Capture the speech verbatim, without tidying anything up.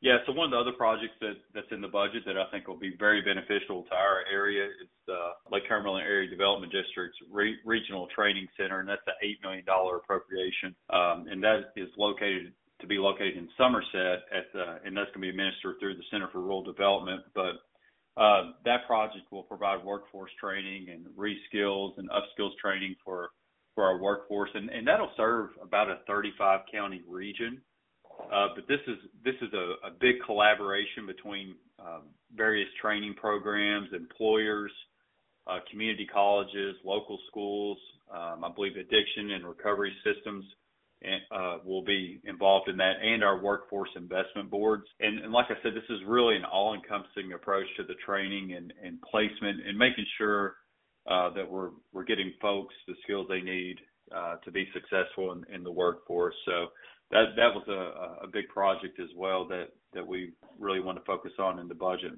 Yeah, so one of the other projects that, that's in the budget that I think will be very beneficial to our area is the Lake Cumberland Area Development District's Re- Regional Training Center, and that's an eight million dollars appropriation. Um, and that is located to be located in Somerset, at the, and that's going to be administered through the Center for Rural Development. But uh, that project will provide workforce training and reskills and upskills training for, for our workforce, and, and that'll serve about a thirty-five county region. Uh, but this is this is a, a big collaboration between um, various training programs, employers, uh, community colleges, local schools. Um, I believe addiction and recovery systems and, uh, will be involved in that, and our workforce investment boards. And, and like I said, this is really an all-encompassing approach to the training and, and placement, and making sure uh, that we're we're getting folks the skills they need uh, to be successful in, in the workforce. So that that was a, a big project as well that, that we really want to focus on in the budget.